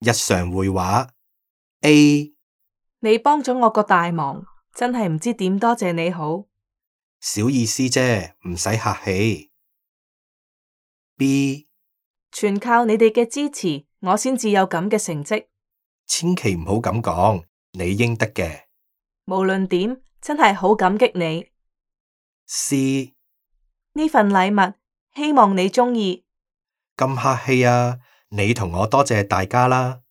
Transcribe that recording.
日常會話。A. 你幫咗我個大忙，真係唔知點多謝你好。 小意思啫，唔使客氣。B. 全靠你哋嘅支持，我先至有咁嘅成績。 千祈唔好咁講，你應得嘅。 無論點，真係好感激你。 C. 呢份禮物，希望你鍾意。 咁客氣啊，你同我多謝大家啦。